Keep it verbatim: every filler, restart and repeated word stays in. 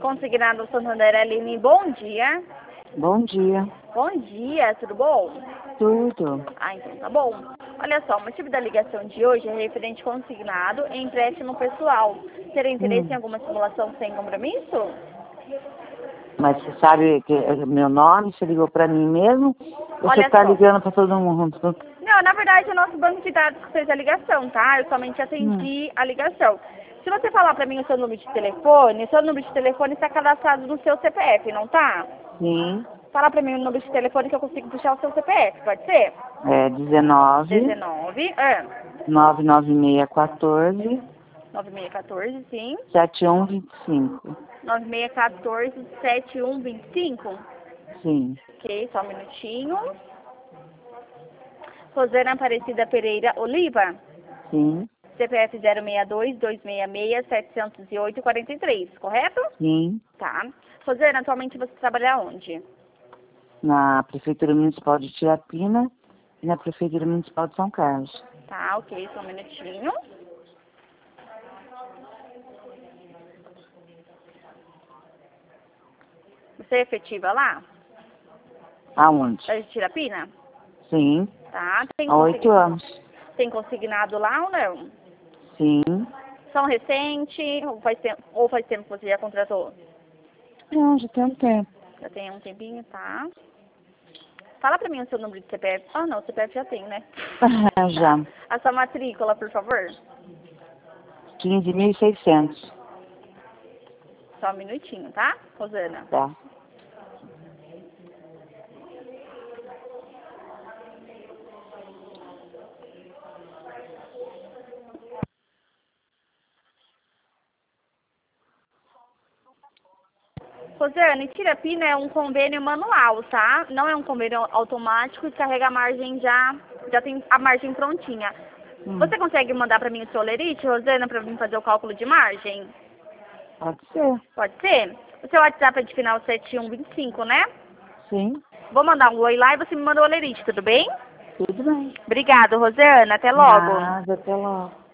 Consignado Santander, Aline, bom dia. Bom dia. Bom dia, tudo bom? Tudo. Ah, então tá bom. Olha só, o motivo da ligação de hoje é referente consignado em empréstimo pessoal. Teria interesse Hum. em alguma simulação sem compromisso? Mas você sabe que é meu nome, você ligou pra mim mesmo? Ou você Olha tá só. ligando pra todo mundo? Não, na verdade é o nosso banco de dados que fez a ligação, tá? Eu somente Hum. atendi a ligação. Se você falar pra mim o seu número de telefone, o seu número de telefone está cadastrado no seu C P F, não tá? Sim. Fala pra mim o número de telefone que eu consigo puxar o seu C P F, pode ser? É dezenove, dezenove, é. nove nove seis um quatro, nove seis um quatro, sim. sete um dois cinco. nove seis um quatro, sete um dois cinco. Sim. Ok, só um minutinho. Rosana Aparecida Pereira Oliva. Sim. C P F zero seis dois, dois seis seis, sete zero oito, quatro três, correto? Sim. Tá. Rosana, atualmente você trabalha onde? Na Prefeitura Municipal de Tirapina e na Prefeitura Municipal de São Carlos. Tá, ok, só um minutinho. Você é efetiva lá? Aonde? É de Tirapina? Sim. Tá. Tem, Há oito consign... anos. Tem consignado lá ou não? Sim. São recente ou faz tempo, ou faz tempo que você já contratou? Não, já tem um tempo. Já tem um tempinho, tá? Fala pra mim o seu número de C P F. Ah, não, C P F já tem, né? Já. A sua matrícula, por favor. quinze mil e seiscentos. Só um minutinho, tá, Rosana? Tá. Rosana, Tirapina é um convênio manual, tá? Não é um convênio automático e carrega a margem já, já tem a margem prontinha. Hum. Você consegue mandar pra mim o seu lerite, Rosana, pra mim fazer o cálculo de margem? Pode ser. Pode ser? O seu WhatsApp é de final sete um dois cinco, né? Sim. Vou mandar um oi lá e você me manda o lerite, tudo bem? Tudo bem. Obrigada, Rosana. Até logo. Nada, até logo.